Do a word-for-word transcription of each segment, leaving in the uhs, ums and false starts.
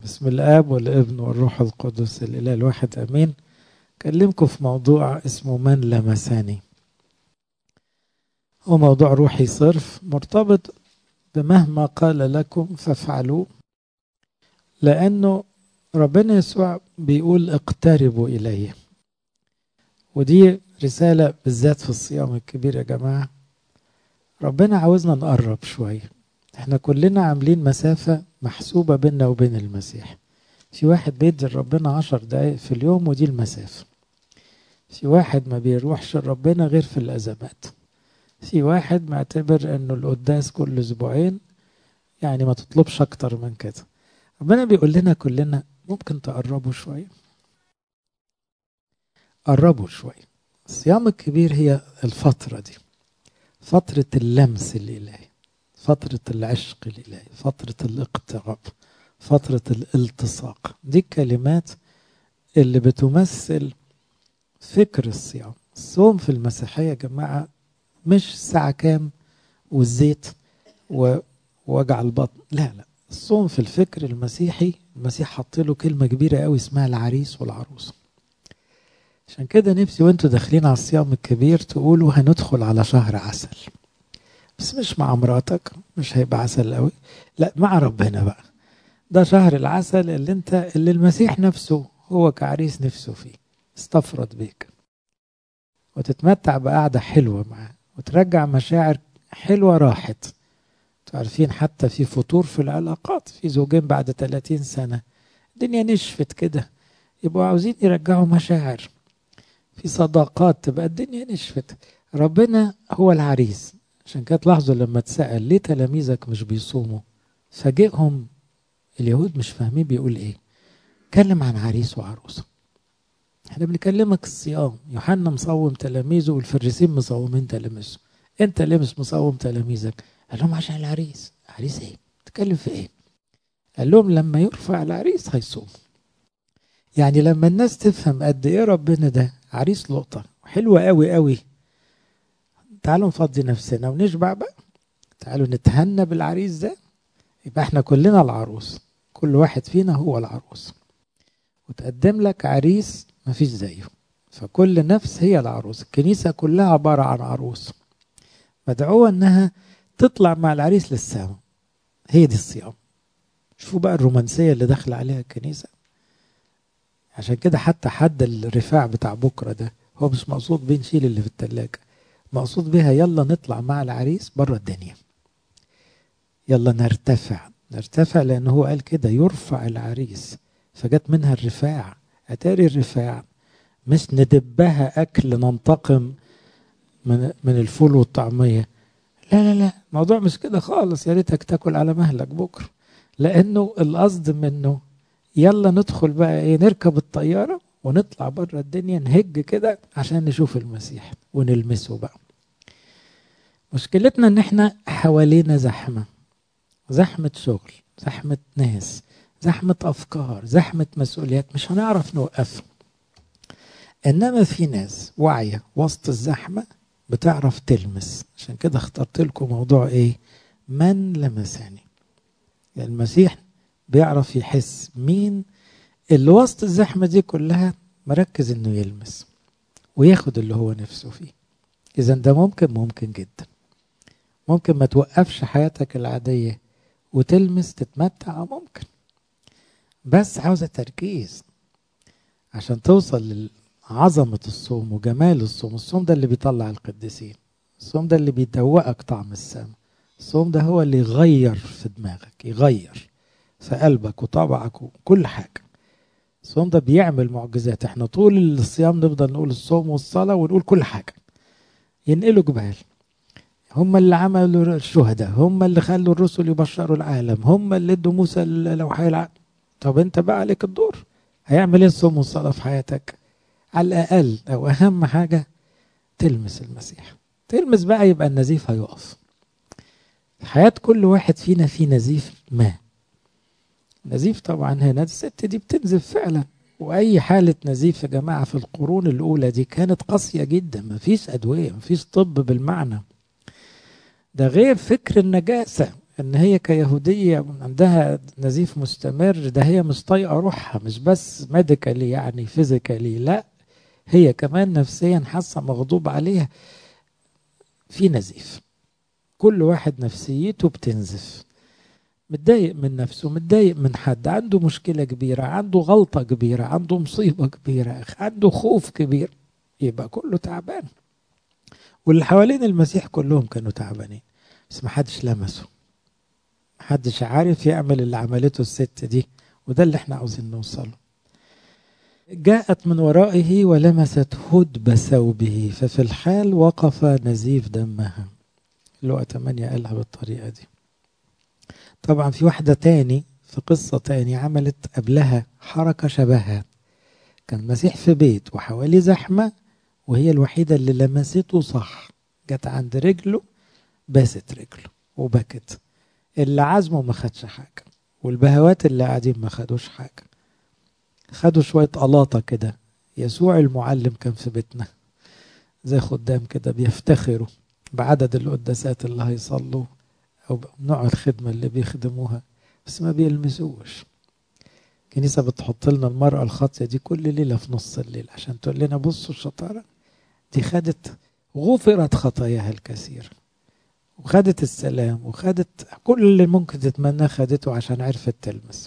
بسم الآب والابن والروح القدس الإله الواحد أمين. أكلمكم في موضوع اسمه من لمساني. هو موضوع روحي صرف مرتبط بمهما قال لكم فافعلوا، لأنه ربنا يسوع بيقول اقتربوا إليه، ودي رسالة بالذات في الصيام الكبير. يا جماعة ربنا عاوزنا نقرب شوية. احنا كلنا عاملين مسافة محسوبة بيننا وبين المسيح. في واحد بيدي ربنا عشر دقايق في اليوم ودي المسافة. في واحد ما بيروحش ربنا غير في الأزمات. في واحد معتبر انه القداس كل اسبوعين، يعني ما تطلبش اكتر من كده. ربنا بيقول لنا كلنا ممكن تقربوا شوية، قربوا شوية. الصيام الكبير هي الفترة دي، فترة اللمس الإلهي، فترة العشق الإلهي، فترة الاقتراب، فترة الالتصاق. دي الكلمات اللي بتمثل فكر الصيام. الصوم في المسيحية يا جماعة مش ساعة كام والزيت ووجع البطن، لا لا. الصوم في الفكر المسيحي، المسيح حط له كلمة كبيرة قوي اسمها العريس والعروس. عشان كده نفسي وانتوا داخلين على الصيام الكبير تقولوا هندخل على شهر عسل، بس مش مع مراتك، مش هيبقى عسل قوي، لا مع ربنا بقى. ده شهر العسل اللي انت اللي المسيح نفسه هو كعريس نفسه فيه، استفرد بيك وتتمتع بقعدة حلوة معاه وترجع مشاعر حلوة راحت. عارفين حتى في فتور في العلاقات، في زوجين بعد ثلاثين سنة الدنيا نشفت كده يبقوا عاوزين يرجعوا مشاعر. في صداقات تبقى الدنيا نشفت. ربنا هو العريس. عشان كده تلاحظوا لما تسأل ليه تلاميذك مش بيصوموا، فاجئهم اليهود مش فاهمين بيقول ايه. كلم عن عريس وعروسه. احنا بنكلمك الصيام، يوحنا مصوم تلاميذه والفريسين مصومين تلاميذه. انت ليه مش مصوم تلاميذك؟ قال لهم عشان العريس. عريس ايه؟ تتكلم في ايه؟ قال لهم لما يرفع العريس هيصوم. يعني لما الناس تفهم قد ايه ربنا ده عريس لقطة حلوة قوي قوي، تعالوا نفضي نفسنا ونشبع بقى، تعالوا نتهنى بالعريس ده. يبقى احنا كلنا العروس، كل واحد فينا هو العروس، وتقدم لك عريس مفيش زيه. فكل نفس هي العروس. الكنيسة كلها عبارة عن عروس مدعوة انها تطلع مع العريس للسماء. هي دي الصيام. شوفوا بقى الرومانسية اللي داخل عليها الكنيسة. عشان كده حتى حد الرفاع بتاع بكرة ده هو مش مقصود بيه نشيل اللي في التلاجة، مقصود بيها يلا نطلع مع العريس بره الدنيا، يلا نرتفع نرتفع، لأنه هو قال كده يرفع العريس، فجت منها الرفاع. أتاري الرفاع مش ندبها أكل ننتقم من من الفول والطعمية، لا لا لا، الموضوع مش كده خالص. يا ريتك تاكل على مهلك بكرة، لأنه القصد منه يلا ندخل بقى ايه، نركب الطيارة ونطلع بره الدنيا نهج كده عشان نشوف المسيح ونلمسه بقى. مشكلتنا ان احنا حوالينا زحمة، زحمة شغل، زحمة ناس، زحمة افكار، زحمة مسؤوليات، مش هنعرف نوقف. انما في ناس واعية وسط الزحمة بتعرف تلمس. عشان كده اخترت لكم موضوع ايه، من لمساني. يعني المسيح بيعرف يحس مين اللي وسط الزحمة دي كلها مركز انه يلمس وياخد اللي هو نفسه فيه. اذا ده ممكن، ممكن جدا. ممكن ما توقفش حياتك العادية وتلمس تتمتع، ممكن، بس عاوزة تركيز عشان توصل لعظمة الصوم وجمال الصوم. الصوم ده اللي بيطلع القديسين، الصوم ده اللي بيدوقك طعم السماء، الصوم ده هو اللي يغير في دماغك، يغير في قلبك وطبعك وكل حاجة. الصوم ده بيعمل معجزات. احنا طول الصيام نفضل نقول الصوم والصلاة ونقول كل حاجة، ينقلوا جبال. هم اللي عملوا الشهداء، هم اللي خلوا الرسل يبشروا العالم، هم اللي ادوا موسى لوحي العالم. طب انت بقى عليك الدور، هيعمل ايه الصوم والصلاة في حياتك؟ على الأقل أو أهم حاجة تلمس المسيح. تلمس بقى يبقى النزيف هيقف. حياة كل واحد فينا في نزيف ما. نزيف طبعا هنا الست دي بتنزف فعلا، وأي حالة نزيف يا جماعة في القرون الأولى دي كانت قاسية جدا. مفيش أدوية، مفيش طب بالمعنى ده، غير فكر النجاسة ان هي كيهودية عندها نزيف مستمر، ده هي مش طايقة روحها، مش بس ميديكالي يعني فيزيكالي، لا هي كمان نفسيا حاسة مغضوب عليها، في نزيف. كل واحد نفسيته بتنزف، متضايق من نفسه، متضايق من حد، عنده مشكلة كبيرة، عنده غلطة كبيرة، عنده مصيبة كبيرة، عنده خوف كبير، يبقى كله تعبان. واللي حوالين المسيح كلهم كانوا تعبانين، بس محدش لمسه، محدش عارف يعمل اللي عملته الست دي، وده اللي احنا عاوزين نوصله. جاءت من ورائه ولمست هدب ثوبه ففي الحال وقف نزيف دمها. لقى تمانية قالها بالطريقة دي. طبعا في واحدة تاني في قصة تاني عملت قبلها حركة شبهها. كان المسيح في بيت وحواليه زحمة، وهي الوحيدة اللي لمسته صح، جت عند رجله باست رجله وبكت. اللي عزمه ما خدش حاجة، والبهوات اللي قاعدين ما خدوش حاجة، خدوا شوية قلاطة كده. يسوع المعلم كان في بيتنا، زي خدام كده بيفتخروا بعدد القداسات اللي هيصلوا أو نوع الخدمة اللي بيخدموها، بس ما بيلمسوش. الكنيسة بتحط لنا المرأة الخاطئة دي كل ليلة في نص الليل عشان تقول لنا بصوا الشطارة دي، خدت غفرت خطاياها الكثير، وخدت السلام، وخدت كل اللي ممكن تتمناه خدته عشان عرفت تلمس.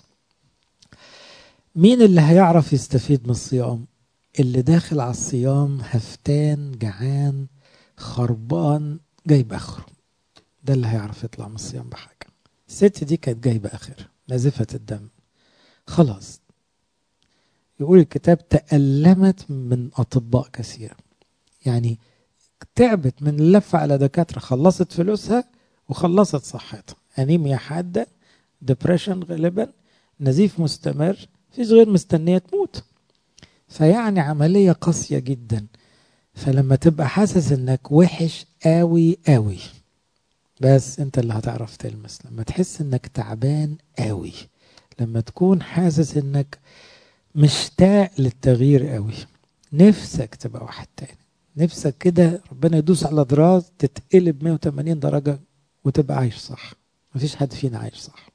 مين اللي هيعرف يستفيد من الصيام؟ اللي داخل على الصيام هفتان جعان خربان جايب اخره، ده اللي هيعرف يطلع من الصيام بحاجة. الست دي كانت جايبة اخر نازفة الدم خلاص. يقول الكتاب تألمت من أطباء كثير، يعني تعبت من اللفة على دكاترة، خلصت فلوسها وخلصت صحتها، أنيميا حادة، ديبريشن غالبا، نزيف مستمر، فيش غير مستنية تموت. فيعني عملية قاسية جدا. فلما تبقى حاسس انك وحش قوي قوي، بس انت اللي هتعرف تلمس. لما تحس انك تعبان قوي، لما تكون حاسس انك مشتاق للتغيير قوي، نفسك تبقى واحد تاني، نفسك كده ربنا يدوس على دراز تتقلب مية وتمانين درجة وتبقى عايش صح. مفيش حد فينا عايش صح،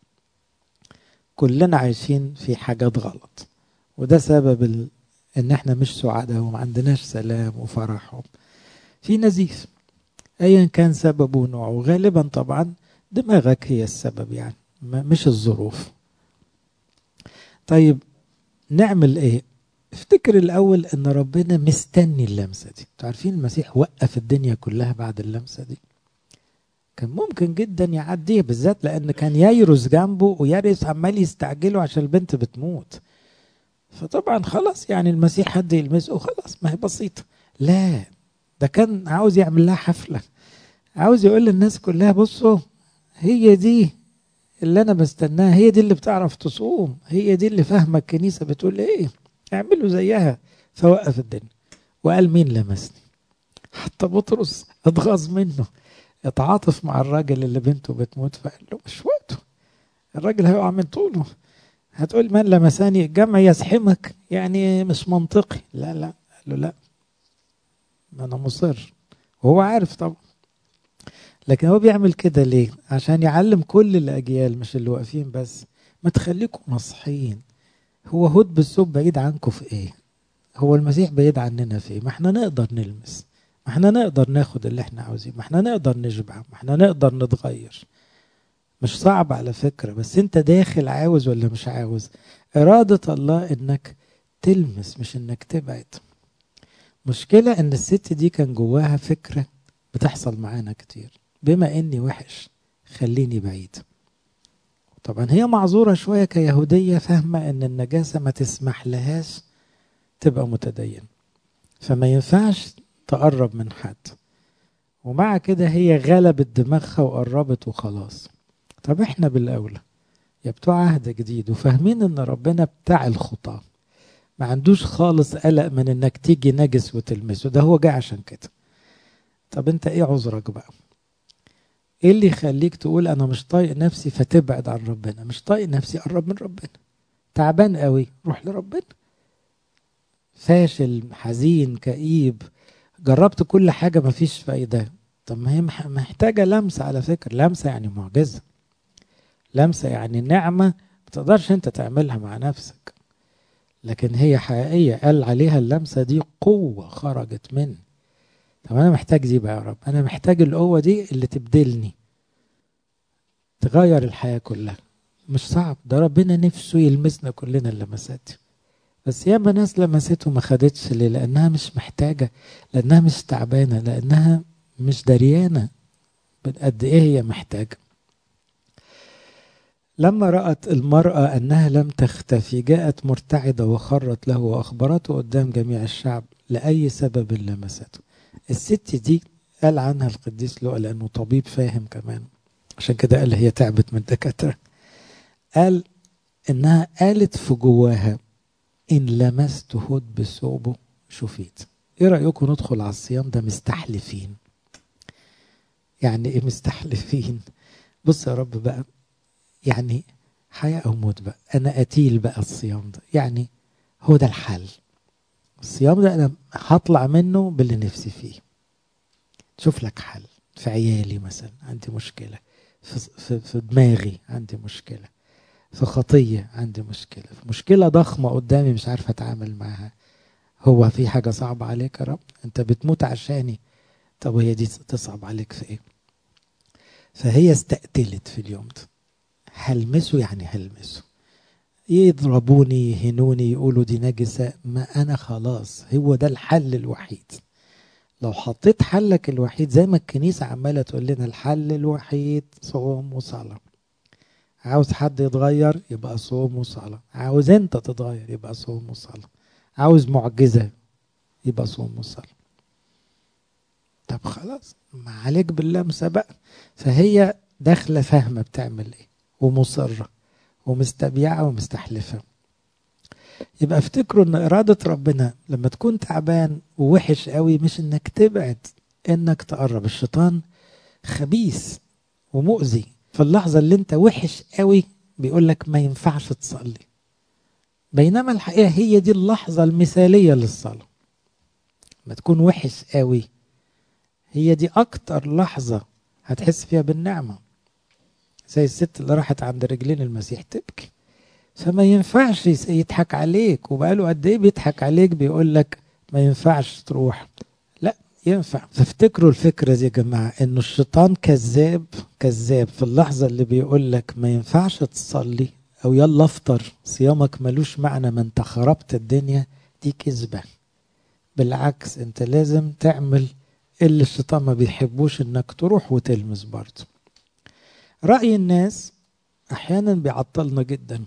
كلنا عايشين في حاجات غلط، وده سبب ال... ان احنا مش سعداء وما عندناش سلام وفرح. في نزيف ايا كان سببه ونوعه، غالبا طبعا دماغك هي السبب يعني، مش الظروف. طيب نعمل ايه؟ افتكر الاول ان ربنا مستني اللمسة دي. انتوا عارفين المسيح وقف الدنيا كلها بعد اللمسة دي، كان ممكن جدا يعديه، بالذات لان كان ييرس جنبه، وييرس عمال يستعجله عشان البنت بتموت. فطبعا خلاص يعني المسيح حد يلمسه خلاص، ما هي بسيطة. لا، ده كان عاوز يعمل لها حفلة، عاوز يقول للناس كلها بصوا هي دي اللي انا بستناها، هي دي اللي بتعرف تصوم، هي دي اللي فاهمة الكنيسة بتقول ايه، اعملوا زيها. فوقف الدنيا وقال مين لمسني؟ حتى بطرس اتغاظ منه، اتعاطف مع الراجل اللي بنته بتموت، فقال له مش وقته، الراجل هيقع من طوله. هتقول من لمساني الجمع يزحمك، يعني مش منطقي. لا لا، قال له لا، ما انا مصر، وهو عارف طبعا. لكن هو بيعمل كده ليه؟ عشان يعلم كل الاجيال مش اللي واقفين بس، ما تخليكم ناصحين. هو هد بالثوب بعيد عنكم في ايه؟ هو المسيح بعيد عننا في ايه؟ ما احنا نقدر نلمس، ما احنا نقدر ناخد اللي احنا عاوزين، ما احنا نقدر نشبع، ما احنا نقدر نتغير. مش صعب على فكرة، بس انت داخل عاوز ولا مش عاوز؟ إرادة الله انك تلمس مش انك تبعد. مشكلة ان الست دي كان جواها فكرة بتحصل معانا كتير، بما اني وحش خليني بعيد. طبعا هي معذورة شوية كيهودية، فاهمة ان النجاسة ما تسمح لهاش تبقى متدين، فما ينفعش تقرب من حد. ومع كده هي غلبت دماغها وقربت وخلاص. طب احنا بالاولى يا بتوع عهد جديد وفاهمين ان ربنا بتاع الخطاة، ما عندوش خالص قلق من انك تيجي نجس وتلمسه، ده هو جاي عشان كده. طب انت ايه عذرك بقى؟ ايه اللي يخليك تقول انا مش طايق نفسي فتبعد عن ربنا؟ مش طايق نفسي قرب من ربنا. تعبان قوي روح لربنا. فاشل حزين كئيب جربت كل حاجة مفيش فايدة، طب ما هي محتاجة لمسة على فكرة، لمسة يعني معجزة. لمسة يعني نعمة ما تقدرش انت تعملها مع نفسك، لكن هي حقيقية، قال عليها اللمسة دي قوة خرجت مني. طب انا محتاج دي بقى يا رب، انا محتاج القوة دي اللي تبدلني، تغير الحياة كلها. مش صعب، ده ربنا نفسه يلمسنا كلنا اللمسات دي، بس ياما ناس لمسته ما خدتش. ليه؟ لانها مش محتاجة، لانها مش تعبانة، لانها مش دريانة قد ايه هي محتاجة. لما رأت المرأة أنها لم تختفي جاءت مرتعدة وخرت له وأخبرته قدام جميع الشعب لأي سبب لمسته. الست دي قال عنها القديس لوقا لأنه طبيب فاهم كمان، عشان كده قال هي تعبت من الدكاترة. قال إنها قالت في جواها إن لمست هد بثوبه شفيت. إيه رأيكم ندخل على الصيام ده مستحلفين؟ يعني إيه مستحلفين؟ بص يا رب بقى، يعني حياة أو موت بقى، أنا قتيل بقى الصيام ده، يعني هو ده الحل. الصيام ده أنا هطلع منه باللي نفسي فيه. شوف لك حل في عيالي مثلا عندي مشكلة، في, في, في دماغي عندي مشكلة، في خطية عندي مشكلة، في مشكلة ضخمة قدامي مش عارف أتعامل معها. هو في حاجة صعبة عليك يا رب؟ أنت بتموت عشاني، طب هي دي تصعب عليك في إيه؟ فهي استقتلت في اليوم ده. هلمسه يعني هلمسه، يضربوني يهنوني يقولوا دي نجسة، ما أنا خلاص هو ده الحل الوحيد. لو حطيت حلك الوحيد زي ما الكنيسة عمالة تقول لنا الحل الوحيد صوم وصلاة. عاوز حد يتغير يبقى صوم وصلاة، عاوز انت تتغير يبقى صوم وصلاة، عاوز معجزة يبقى صوم وصلاة. طب خلاص ما عليك باللمسة بقى. فهي داخلة فاهمة بتعمل ايه ومصرة ومستبيعة ومستحلفة. يبقى افتكروا ان ارادة ربنا لما تكون تعبان ووحش قوي مش انك تبعد، انك تقرب. الشيطان خبيث ومؤذي، في اللحظة اللي انت وحش قوي بيقولك ما ينفعش تصلي، بينما الحقيقة هي دي اللحظة المثالية للصلاة. ما تكون وحش قوي هي دي اكتر لحظة هتحس فيها بالنعمة، زي الست اللي راحت عند رجلين المسيح تبكي. فما ينفعش يضحك عليك، وبقاله قد ايه بيضحك عليك بيقول لك ما ينفعش تروح، لا ينفع. فافتكروا الفكرة دي يا جماعة، انه الشيطان كذاب كذاب. في اللحظة اللي بيقول لك ما ينفعش تصلي او يلا افطر صيامك ملوش معنى ما انت خربت الدنيا، دي كذبة. بالعكس انت لازم تعمل اللي الشيطان ما بيحبوش، انك تروح وتلمس برضه. رأي الناس احيانا بيعطلنا جدا.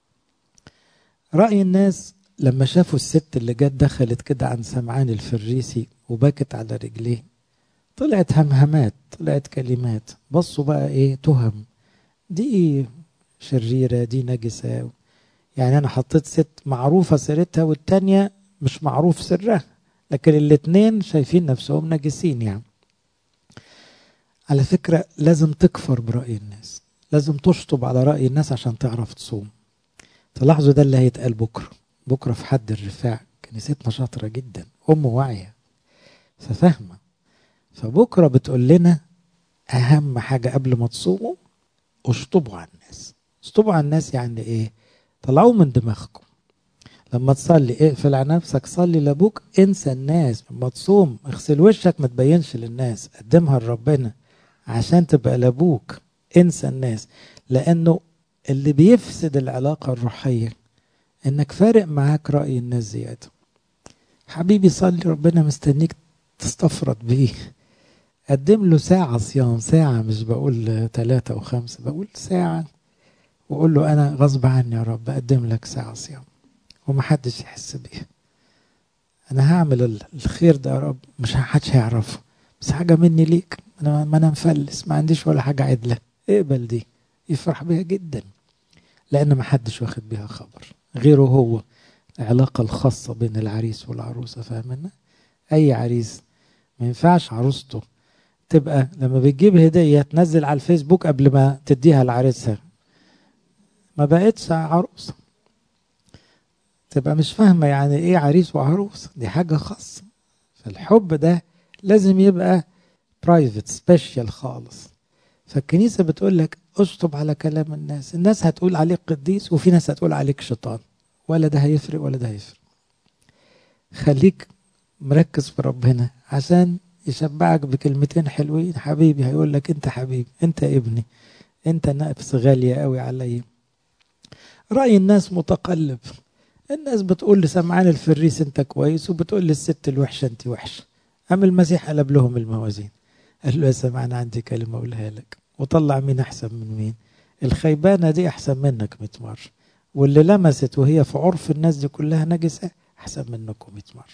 رأي الناس لما شافوا الست اللي جت دخلت كده عن سمعان الفريسي وبكت على رجليه، طلعت همهمات، طلعت كلمات، بصوا بقى ايه تهم، دي شريرة، دي نجسة. يعني انا حطيت ست معروفة سيرتها والتانية مش معروف سرها، لكن الاتنين شايفين نفسهم نجسين. يعني على فكرة لازم تكفر برأي الناس، لازم تشطب على رأي الناس عشان تعرف تصوم. تلاحظوا ده اللي هيتقال بكرة. بكرة في حد الرفاع كنيستنا شاطرة جدا، أم واعية ففاهمة، فبكرة بتقول لنا أهم حاجة قبل ما تصوموا اشطبوا على الناس. اشطبوا على الناس يعني إيه؟ طلعوا من دماغكم. لما تصلي اقفل على نفسك، صلي لابوك، انسى الناس. لما تصوم اغسل وشك ما تبينش للناس، قدمها لربنا عشان تبقى لابوك. انسى الناس، لأنه اللي بيفسد العلاقة الروحية انك فارق معاك رأي الناس زيادة. حبيبي صلي، ربنا مستنيك تستفرد بيه. قدم له ساعة صيام، ساعة، مش بقول ثلاثة وخمسة، بقول ساعة، وقول له أنا غصب عني يا رب أقدم لك ساعة صيام ومحدش يحس بيها. أنا هعمل الخير ده يا رب، مش حدش هيعرفه، بس حاجة مني ليك. أنا ما أنا مفلس، ما عنديش ولا حاجة عدلة، اقبل دي. يفرح بيها جدا، لأن محدش واخد بيها خبر غيره هو. العلاقة الخاصة بين العريس والعروسة، فاهمنا؟ أي عريس ما ينفعش عروسته تبقى لما بتجيب هدية تنزل على الفيسبوك قبل ما تديها لعريسها، ما بقتش عروسة. تبقى مش فاهمة يعني ايه عريس وعروس، دي حاجة خاصة. فالحب ده لازم يبقى برايفت سبيشال خالص. فالكنيسة بتقول لك اشطب على كلام الناس. الناس هتقول عليك قديس وفي ناس هتقول عليك شيطان، ولا ده هيفرق ولا ده هيفرق. خليك مركز في ربنا عشان يشبعك بكلمتين حلوين. حبيبي هيقول لك انت حبيبي، انت ابني، انت نفس غالية قوي علي. رأي الناس متقلب. الناس بتقول لسمعان الفريس انت كويس، وبتقول للست الوحشة انت وحشة. أما المسيح قلب لهم الموازين، قال له يا سمعان عندي كلمة أقولها لك، وطلع مين أحسن من مين. الخيبانة دي أحسن منك مية مرة، واللي لمست وهي في عرف الناس دي كلها نجسة أحسن منكم مية مرة،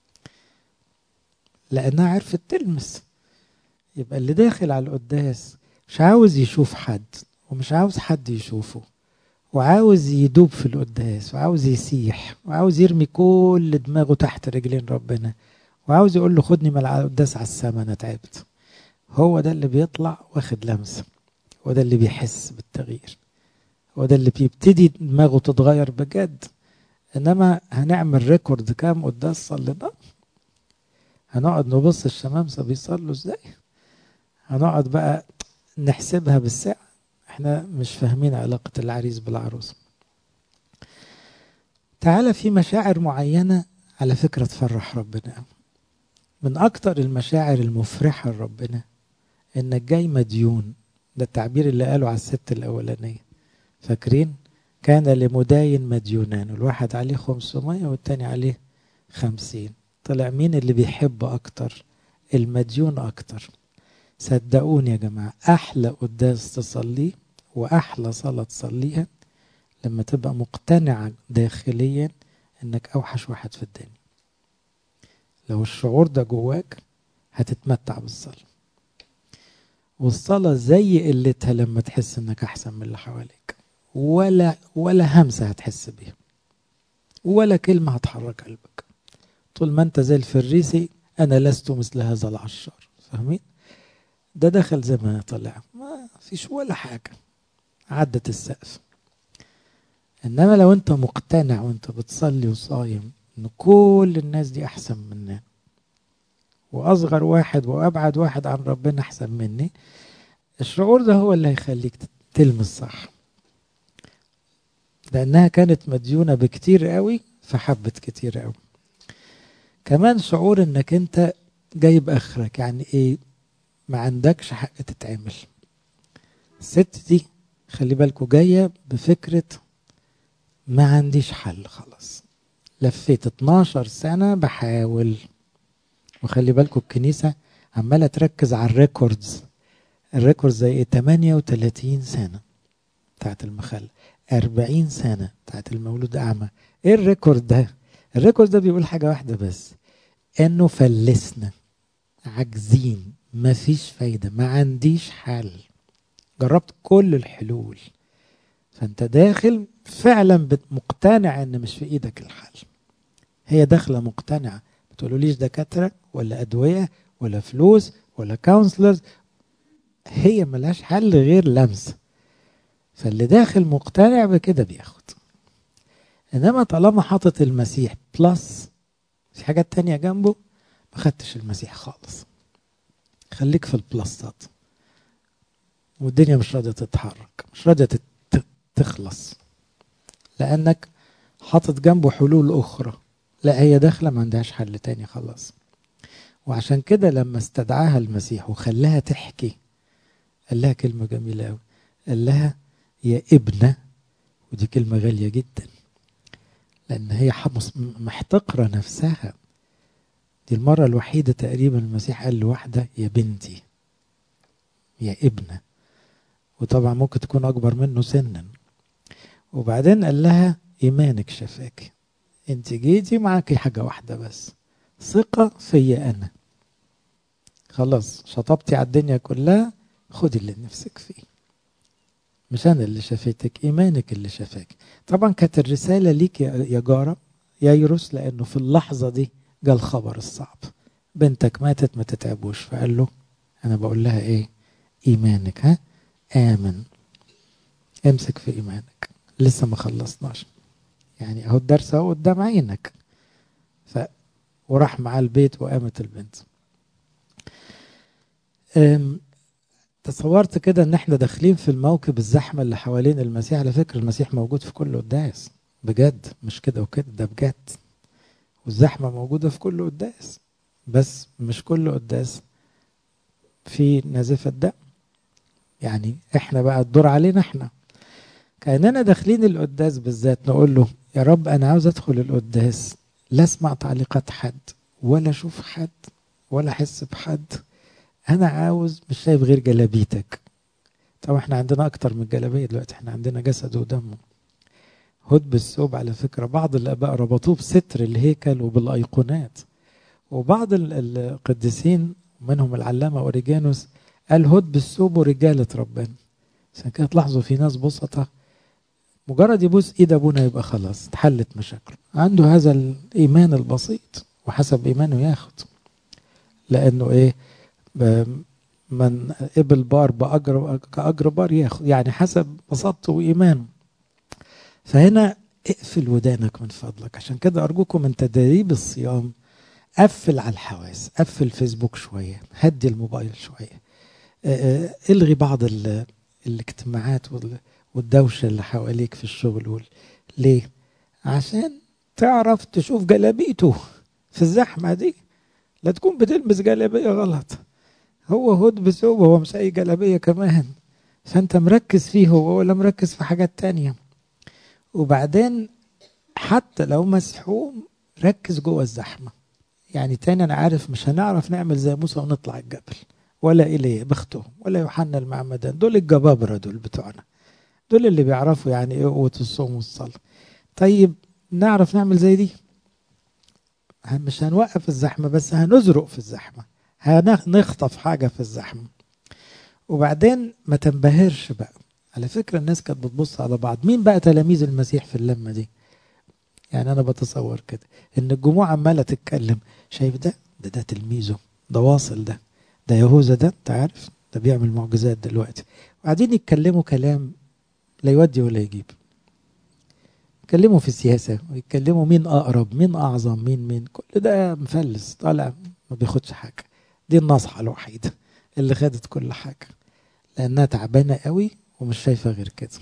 لأنها عرفت تلمس. يبقى اللي داخل على القداس مش عاوز يشوف حد، ومش عاوز حد يشوفه، وعاوز يدوب في القداس، وعاوز يسيح، وعاوز يرمي كل دماغه تحت رجلين ربنا، وعاوز يقول له خدني من القداس على السما أنا تعبت. هو ده اللي بيطلع واخد لمسة، هو ده اللي بيحس بالتغيير، هو ده اللي بيبتدي دماغه تتغير بجد. إنما هنعمل ريكورد كام قداس صلينا؟ هنقعد نبص الشمامسة بيصلوا ازاي؟ هنقعد بقى نحسبها بالساعة؟ احنا مش فاهمين علاقة العريس بالعروس. تعالى في مشاعر معينة على فكرة تفرح ربنا. من أكتر المشاعر المفرحة لربنا إنك جاي مديون. ده التعبير اللي قاله على الست الأولانية، فاكرين؟ كان لمداين مديونان، الواحد عليه خمسمية والتاني عليه خمسين. طلع مين اللي بيحب أكتر؟ المديون أكتر. صدقوني يا جماعة، أحلى قداس تصليه وأحلى صلاة تصليها لما تبقى مقتنع داخليا إنك أوحش واحد في الدنيا. لو الشعور ده جواك هتتمتع بالصلاة. والصلاة زي قلتها لما تحس إنك أحسن من اللي حواليك، ولا ولا همسة هتحس بيها، ولا كلمة هتحرك قلبك. طول ما أنت زي الفريسي، أنا لست مثل هذا العشار. فاهمين؟ ده دخل زي ما طلع، ما فيش ولا حاجة، عدت السقف. إنما لو أنت مقتنع وأنت بتصلي وصايم إن كل الناس دي أحسن مننا، وأصغر واحد وأبعد واحد عن ربنا أحسن مني، الشعور ده هو اللي هيخليك تلمس صح. لأنها كانت مديونة بكتير قوي فحبت كتير قوي. كمان شعور إنك أنت جايب آخرك، يعني إيه؟ ما عندكش حق تتعمل. الست دي خلي بالكوا جاية بفكرة ما عنديش حل خلاص، لفيت اتناشر سنة بحاول. وخلي بالكوا الكنيسة عمالة تركز على الريكوردز. الريكوردز زي ايه؟ تمانية وتلاتين سنة بتاعت المخلة، أربعين سنة بتاعت المولود أعمى. ايه الريكورد ده؟ الريكورد ده بيقول حاجة واحدة بس، انه فلسنا، عاجزين، مفيش فايدة، ما عنديش حل، جربت كل الحلول. فانت داخل فعلا مقتنع ان مش في ايدك الحل. هي داخله مقتنعه، ما تقولوليش دكاتره ولا ادويه ولا فلوس ولا كونسلرز، هي ملهاش حل غير لمسه. فاللي داخل مقتنع بكده بياخد. انما طالما حاطط المسيح بلس في حاجات تانية جنبه، ما خدتش المسيح خالص. خليك في البلسات، والدنيا مش راضيه تتحرك، مش راضيه تخلص، لانك حاطط جنبه حلول اخرى. لا، هي داخله ما عندهاش حل تاني خلاص. وعشان كده لما استدعاها المسيح وخلاها تحكي، قال لها كلمة جميلة قوي، قال لها يا ابنة. ودي كلمة غالية جدا، لأن هي حمص محتقرة نفسها. دي المرة الوحيدة تقريبا المسيح قال لواحدة يا بنتي، يا ابنة، وطبعا ممكن تكون أكبر منه سنا. وبعدين قال لها إيمانك شفاك، انت جيتي معاكي حاجة واحدة بس، ثقة فيا أنا. خلاص شطبتي على الدنيا كلها، خدي اللي نفسك فيه. مش أنا اللي شفيتك، إيمانك اللي شفاك. طبعا كانت الرسالة ليك يا جارة يا يروس، لأنه في اللحظة دي جاء الخبر الصعب، بنتك ماتت ما تتعبوش. فقال له أنا بقول لها إيه؟ إيمانك، ها؟ آمن، امسك في إيمانك، لسه ما خلصناش يعني، أهو الدرس أهو قدام عينك. ف وراح مع البيت وقامت البنت. تصورت كده ان احنا داخلين في الموكب الزحمة اللي حوالين المسيح. على فكرة المسيح موجود في كل قداس بجد، مش كده وكده، ده بجد. والزحمة موجودة في كل قداس، بس مش كل قداس في نازفة دم. يعني احنا بقى الدور علينا احنا، كأننا داخلين القداس بالذات نقول له يا رب أنا عاوز أدخل القداس لا أسمع تعليقات حد ولا أشوف حد ولا أحس بحد. أنا عاوز مش شايف غير جلابيتك. طبعا احنا عندنا أكتر من جلابية دلوقتي، احنا عندنا جسد ودمه. هد بالثوب على فكرة بعض الآباء ربطوه بستر الهيكل وبالأيقونات، وبعض القديسين منهم العلامة أوريجانوس قال هد بالثوب ورجالة ربنا. عشان كده تلاحظوا في ناس بسطة مجرد يبوس ايد ابونا يبقى خلاص اتحلت مشاكله، عنده هذا الايمان البسيط وحسب ايمانه ياخد. لانه ايه، من قبل بار باجر كاجر بار ياخد، يعني حسب بساطته وايمانه. فهنا اقفل ودانك من فضلك. عشان كده ارجوكم من تدريب الصيام قفل على الحواس، قفل فيسبوك شويه، هدي الموبايل شويه، الغي بعض الاجتماعات والدوشة اللي حواليك في الشغل. ليه؟ عشان تعرف تشوف جلابيته في الزحمة دي، لا تكون بتلبس جلابية غلط. هو هد بثوب، هو مش أي جلابية كمان، فأنت مركز فيه هو ولا مركز في حاجات تانية. وبعدين حتى لو مسحوم ركز جوه الزحمة. يعني تاني أنا عارف مش هنعرف نعمل زي موسى ونطلع الجبل ولا إليه بختهم ولا يوحنا المعمدان، دول الجبابرة دول بتوعنا، دول اللي بيعرفوا يعني ايه قوة الصوم والصلاة. طيب نعرف نعمل زي دي؟ مش هنوقف الزحمة بس هنزرق في الزحمة، هنخطف حاجة في الزحمة. وبعدين ما تنبهرش بقى. على فكرة الناس كانت بتبص على بعض، مين بقى تلاميذ المسيح في اللمة دي؟ يعني أنا بتصور كده إن الجموع عمالة تتكلم، شايف ده ده ده تلميذه، ده واصل، ده ده يهوذا، ده أنت عارف ده بيعمل معجزات دلوقتي. وبعدين يتكلموا كلام لا يودي ولا يجيب. يتكلموا في السياسة ويتكلموا مين أقرب مين أعظم مين مين كل ده مفلس طالع ما بياخدش حاجة. دي النصحة الوحيدة اللي خدت كل حاجة، لأنها تعبانة قوي ومش شايفة غير كده.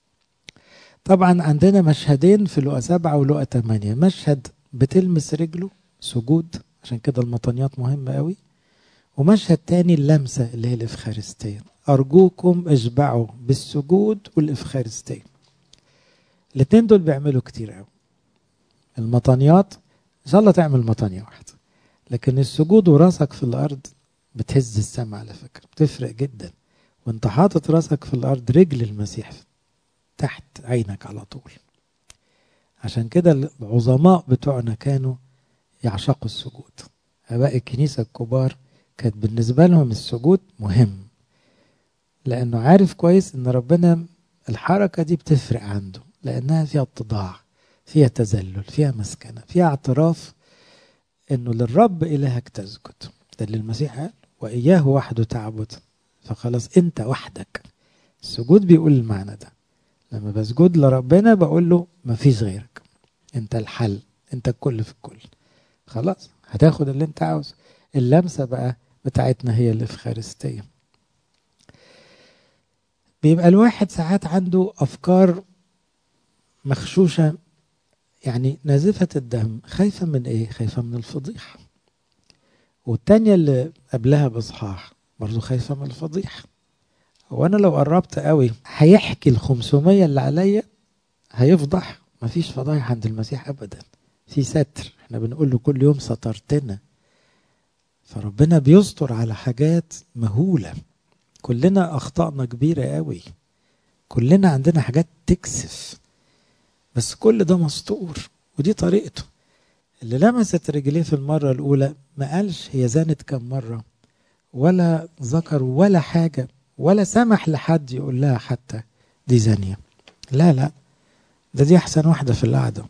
طبعا عندنا مشهدين في لقا سبعة ولقا تمانية. مشهد بتلمس رجله سجود، عشان كده المطانيات مهمة قوي. ومشهد تاني اللمسة اللي هي الإفخارستية. أرجوكم اشبعوا بالسجود والإفخارستية. الاثنين دول بيعملوا كتير قوي. المطانيات ان شاء الله تعمل مطانية واحدة، لكن السجود وراسك في الارض بتهز السماء على فكرة، بتفرق جدا. وانت حاطط راسك في الارض رجل المسيح تحت عينك على طول. عشان كده العظماء بتوعنا كانوا يعشقوا السجود. اباء الكنيسة الكبار كانت بالنسبة لهم السجود مهم، لانه عارف كويس ان ربنا الحركة دي بتفرق عنده، لانها فيها اتضاع، فيها تذلل، فيها مسكنة، فيها اعتراف انه للرب الهك تسجد. ده اللي المسيح قال واياه وحده تعبد. فخلاص انت وحدك. السجود بيقول المعنى ده. لما بسجد لربنا بقول له مفيش غيرك، انت الحل، انت الكل في الكل. خلاص هتاخد اللي انت عاوزه. اللمسة بقى بتاعتنا هي الإفخارستية. بيبقى الواحد ساعات عنده أفكار مخشوشة، يعني نازفة الدم، خايفة من ايه؟ خايفة من الفضيحة. والتانية اللي قبلها بصحاح برضو خايفة من الفضيحة. هو أنا لو قربت قوي هيحكي الخمسمية اللي عليا هيفضح؟ مفيش فضايح عند المسيح أبدا، في ستر. احنا بنقول له كل يوم سترتنا. فربنا بيستر على حاجات مهولة. كلنا أخطأنا كبيرة قوي، كلنا عندنا حاجات تكسف، بس كل ده مستور. ودي طريقته. اللي لمست رجليه في المرة الأولى ما قالش هي زانت كم مرة، ولا ذكر ولا حاجة، ولا سمح لحد يقول لها حتى دي زانية. لا لا، ده دي أحسن واحدة في القعدة.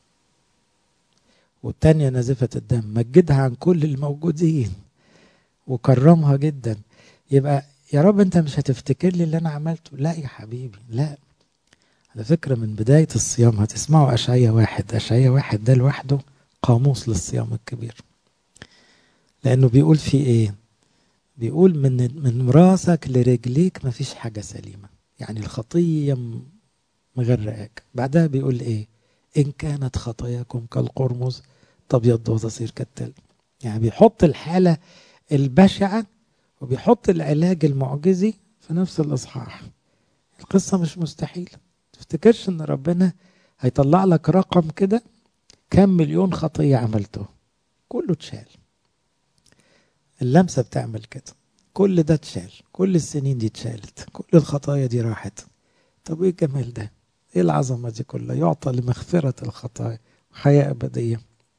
والتانية نازفة الدم مجدها عن كل الموجودين وكرمها جدا. يبقى يا رب أنت مش هتفتكر لي اللي أنا عملته؟ لا يا حبيبي لا. على فكرة من بداية الصيام هتسمعوا أشعية واحد. أشعية واحد ده لوحده قاموس للصيام الكبير، لأنه بيقول فيه إيه؟ بيقول من من راسك لرجليك مفيش حاجة سليمة، يعني الخطية مغرقاك. بعدها بيقول ايه؟ ان كانت خطاياكم كالقرمز تبيض وتصير كالتلج. يعني بيحط الحالة البشعة وبيحط العلاج المعجزي في نفس الإصحاح. القصة مش مستحيلة. تفتكرش ان ربنا هيطلع لك رقم كده كم مليون خطية عملته كله اتشال. اللمسة بتعمل كده، كل ده اتشال، كل السنين دي اتشالت، كل الخطايا دي راحت. طب ايه الجمال ده؟ ايه العظمة دي كلها؟ يعطى لمغفرة الخطايا وحياة أبدية.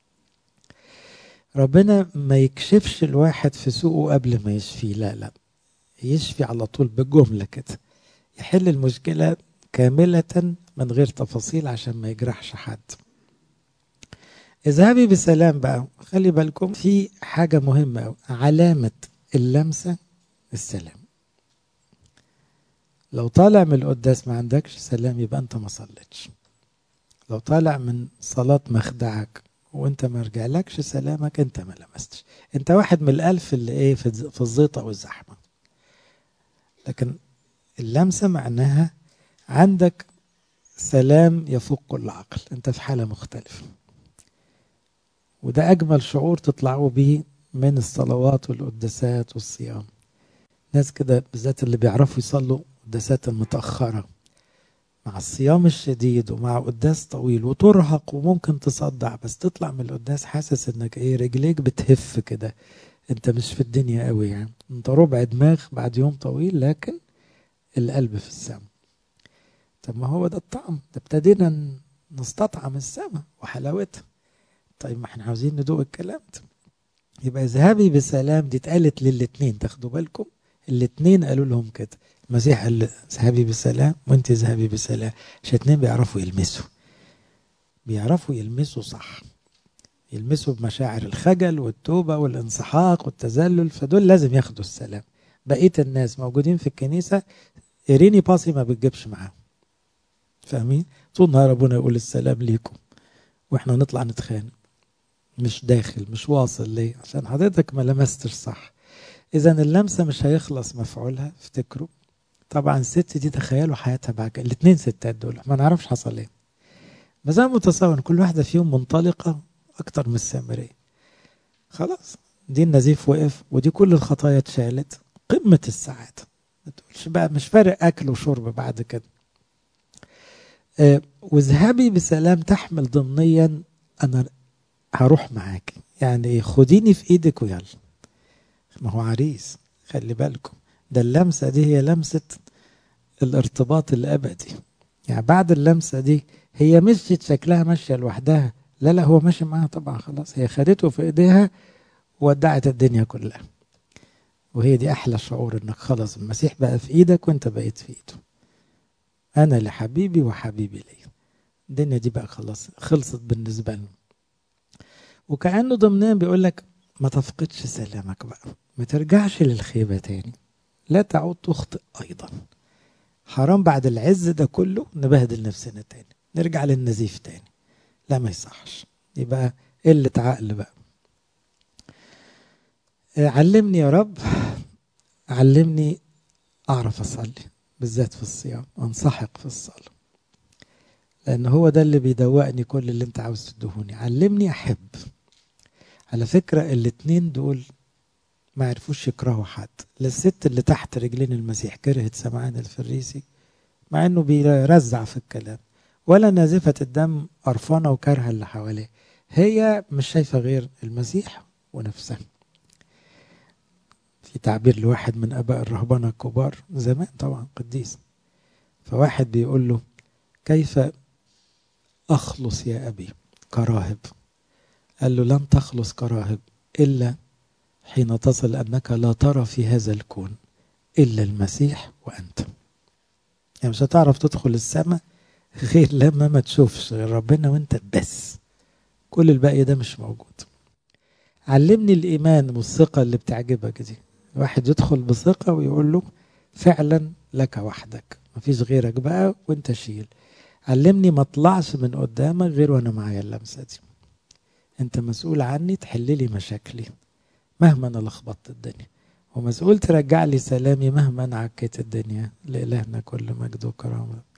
ربنا ما يكشفش الواحد في سوءه قبل ما يشفيه، لا لا، يشفي على طول بجملة كده، يحل المشكلة كاملة من غير تفاصيل عشان ما يجرحش حد. اذهبي بسلام بقى. خلي بالكم في حاجة مهمة أوي، علامة اللمسة السلام. لو طالع من القداس ما عندكش سلام يبقى انت ما صليتش. لو طالع من صلاة مخدعك وانت ما رجعلكش سلامك انت ما لمستش. انت واحد من الالف اللي ايه في في الزيطة والزحمة. لكن اللمسة معناها عندك سلام يفوق كل عقل، انت في حالة مختلفة. وده اجمل شعور تطلعوا به من الصلوات والقداسات والصيام. ناس كده بالذات اللي بيعرفوا يصلوا قداسات المتأخرة مع الصيام الشديد ومع قداس طويل وترهق وممكن تصدع، بس تطلع من القداس حاسس انك ايه، رجليك بتهف كده، انت مش في الدنيا قوي، يعني انت ربع دماغ بعد يوم طويل لكن القلب في السماء. طب ما هو ده الطعم ده، ابتدينا نستطعم السماء وحلاوتها. طيب ما احنا عاوزين ندوق الكلام ده. يبقى اذهبي بسلام دي اتقالت للاتنين، تاخدوا بالكم الاتنين قالوا لهم كده. المسيح قال اذهبي بسلام وانت اذهبي بسلام، عشان اتنين بيعرفوا يلمسوا، بيعرفوا يلمسوا صح، يلمسوا بمشاعر الخجل والتوبة والانسحاق والتذلل، فدول لازم ياخدوا السلام. بقية الناس موجودين في الكنيسة إيريني باسي ما بتجيبش معاهم، فاهمين؟ طول نهار أبونا يقول السلام ليكم وإحنا نطلع نتخانق، مش داخل مش واصل ليه؟ عشان حضرتك ما لمستش صح. إذا اللمسة مش هيخلص مفعولها، افتكروا. طبعا الست دي تخيلوا حياتها بعد كده، الاتنين ستات دول ما نعرفش حصل ايه، بس انا متصور كل واحدة فيهم منطلقة اكتر من السامرية. خلاص دي النزيف وقف ودي كل الخطايا اتشالت، قمة السعادة. ما تقولش بقى مش فارق اكل وشرب بعد كده. آه واذهبي بسلام تحمل ضمنيا انا هروح معاك، يعني ايه، خديني في ايدك ويلا. ما هو عريس، خلي بالكم ده اللمسة دي هي لمسة الارتباط الابدي. يعني بعد اللمسة دي هي مشيت شكلها ماشية لوحدها، لا لا هو ماشي معاها طبعا، خلاص هي خدته في ايديها ودعت الدنيا كلها. وهي دي احلى شعور، انك خلاص المسيح بقى في ايدك وانت بقيت في ايده. انا لحبيبي وحبيبي لي. الدنيا دي بقى خلاص خلصت بالنسبة لنا. وكأنه ضمنيا بيقول لك ما تفقدش سلامك بقى، ما ترجعش للخيبة تاني، لا تعود تخطئ ايضا. حرام بعد العز ده كله نبهدل نفسنا تاني، نرجع للنزيف تاني، لا ما يصحش، يبقى قلة عقل بقى. علمني يا رب، علمني أعرف أصلي بالذات في الصيام، أنسحق في الصلاة، لأن هو ده اللي بيدوقني كل اللي أنت عاوز تدهوني. علمني أحب. على فكرة الاتنين دول ما عرفوش يكرهوا حد، لا الست اللي تحت رجلين المسيح كرهت سمعان الفريسي مع أنه بيرزع في الكلام، ولا نازفة الدم قرفانة وكارهة اللي حواليه، هي مش شايفة غير المسيح ونفسها. في تعبير لواحد من أباء الرهبنة الكبار زمان طبعا قديس، فواحد بيقول له كيف أخلص يا أبي كراهب؟ قال له لن تخلص كراهب إلا حين تصل أنك لا ترى في هذا الكون إلا المسيح وأنت. يعني مش هتعرف تدخل السماء غير لما ما تشوفش غير ربنا وانت بس، كل الباقي ده مش موجود. علمني الإيمان والثقة اللي بتعجبك دي، الواحد يدخل بثقة ويقول له فعلا لك وحدك مفيش غيرك بقى وانت شيل. علمني ما اطلعش من قدامك غير وانا معايا اللمسة دي، انت مسؤول عني، تحللي مشاكلي مهما انا لخبطت الدنيا، ومسؤول ترجع لي سلامي مهما عكيت الدنيا. لإلهنا كل مجد وكرامة.